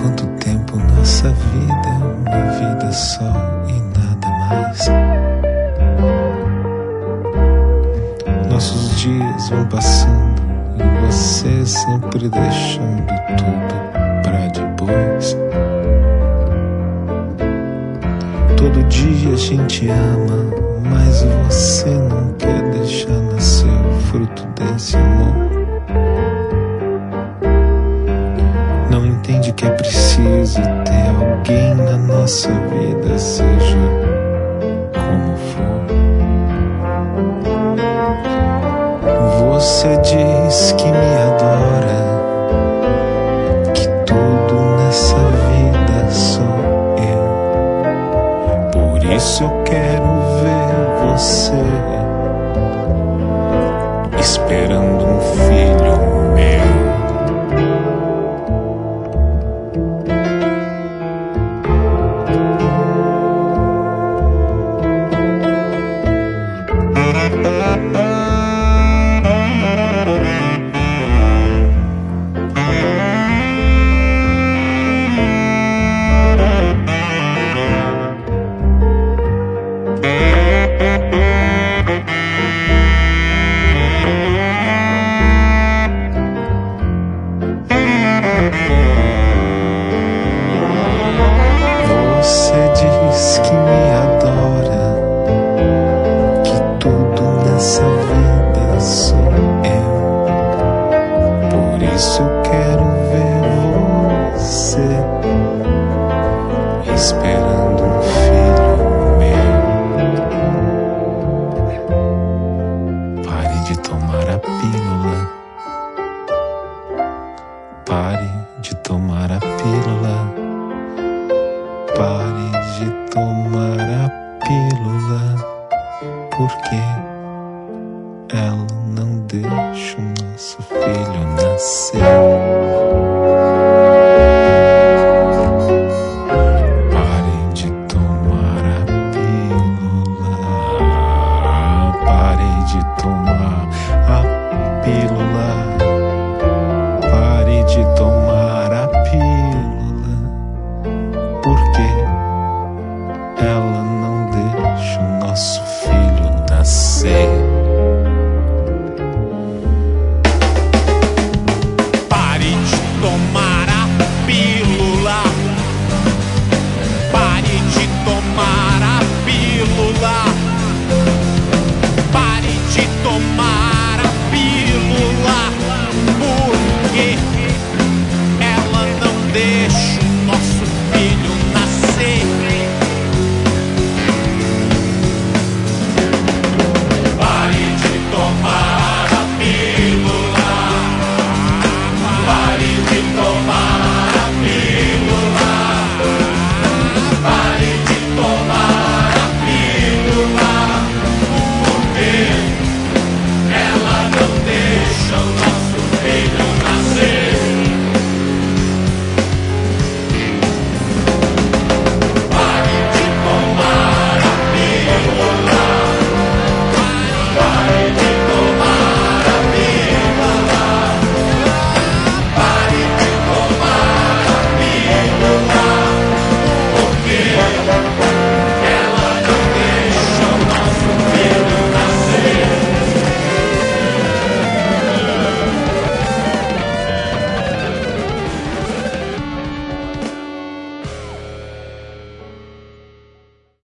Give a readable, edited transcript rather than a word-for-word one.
quanto tempo nossa vida é uma vida só e nada mais. Nossos dias vão passando e você sempre deixando tudo pra depois. Todo dia a gente ama, mas você não quer deixar nascer o fruto desse amor. Não entende que é preciso ter alguém na nossa vida, seja como for. Você diz que me adora, que tudo nessa vida sou eu. Por isso eu quero ver você esperando um filho meu. Você diz que me adora, que tudo nessa vida sou eu. Por isso eu quero ver você esperando um filho meu. Pare de tomar a pílula. Pare de tomar a pílula. Pare de tomar a pílula, porque ela não deixa o nosso filho nascer. Pare de tomar a pílula. Pare de tomar a pílula. Pare de tomar a pílula, porque ela não deixa o nosso filho nascer.